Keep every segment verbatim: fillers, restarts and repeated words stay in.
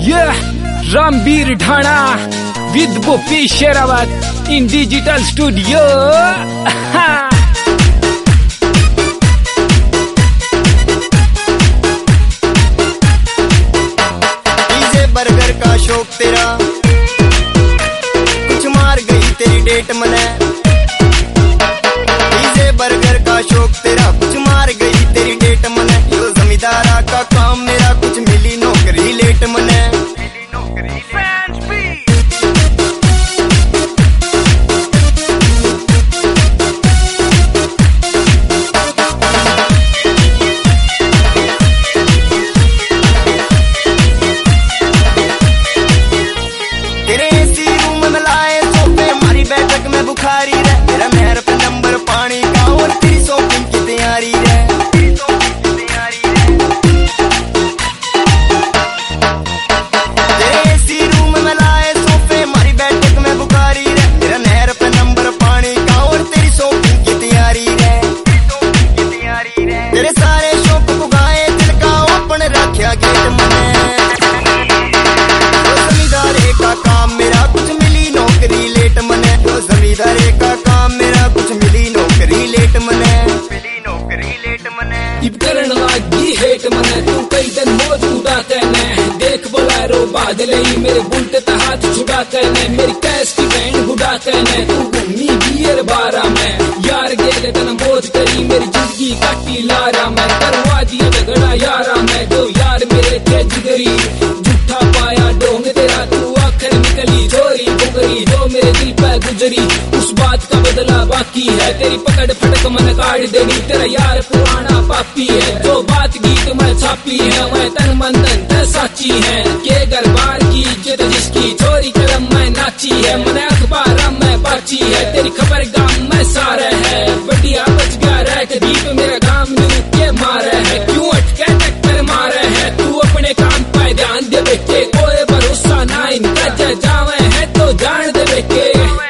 Ramveer Dhana with Gopi Sherawat in digital studio. पिज़्ज़े burger का शौक तेरा कुछ मार गई तेरी डेट मने। पिज़्ज़े बर्गर का शौक तेरा कुछ मार गई तेरी डेट मने। यो जमींदारा का काम मेरा कुछ मिली नौकरी लेट मने। बुखारी रे मेरा मेहर पे नंबर पानी का और तेरी शॉपिंग की तैयारी रे। तेरे एसी रूम में लाए सोफे मारी बैठक में बुखारी रे मेरा मेहर पे नंबर पानी का और तेरी शॉपिंग की तैयारी रे। तेरे सारे शौक पुगाए दिल का ओपन रखा गेट मने। जमींदारे का काम मेरा कुछ मिली नौकरी लेट मने। जमींदारे का काम मेरा कुछ मिली नौकरी लेट मने। मिली नौकरी लेट मने। इब करन लागी हेट मने तू कई दिन मौज उड़ाते ने। देख बोलेरो बादल ही मेरे बुलट ता हाथ छुड़ाते ने। मेरी कैश की बैंड बुड़ाते ने तू घूमी बियर बारा में। यार गेले तन मौज करी मेरी जिंदगी काटी लारा में। करवा दिया झगड़ा यारा में जो यार मेरे थे जिगरी। झूठा पाया डोंग तेरा तू आखिर निकली चोरी बुगरी जो मेरे दिल पे गुजरी। उस बात का बदला बाकी है तेरी पकड़ फटक मन काट देनी। तेरा यार पुराना पापी है जो बात गीत में छापी है। मैं तन मन धन साची है के घर बार की इज्जत जिसकी चोरी कदम में नाची है। मन अखबार में बाची है तेरी खबर गांव में सारे है। बढ़िया बच गया रह दीप मेरा गांव में के मारे है। क्यों अटके टक्कर मारे है तू अपने काम पे ध्यान दे बेटे। कोई भरोसा ना इनका जावे है तो जान दे बेटे।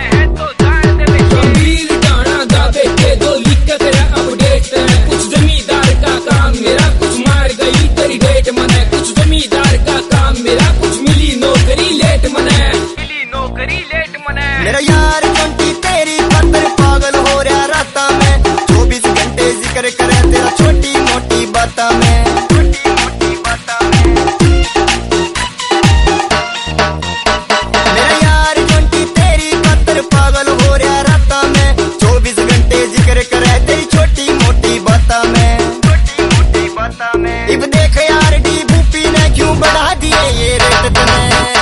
मेरा यार कंटी तेरी खातर पागल हो रहा राता में। चौबीस घंटे जिक्र करे तेरा छोटी मोटी बाता में। छोटी मोटी बाता में। मेरा यार कंटी तेरी खातर पागल हो रहा राता में। चौबीस घंटे जिक्र करे तेरी छोटी मोटी बाता में। छोटी मोटी बाता में। इब देख यार डी भूपी ने क्यों बढ़ा दिए ये रेट तने।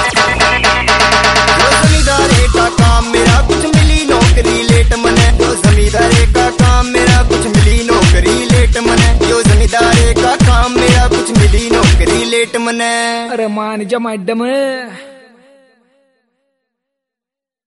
जमींदारे का काम मेरा कुछ मिली नौकरी लेट मने। यो जमींदारे का काम मेरा कुछ मिली नौकरी लेट मने। यो जमींदारे का काम मेरा कुछ मिली नौकरी लेट मने। अरे मान जा मैडम।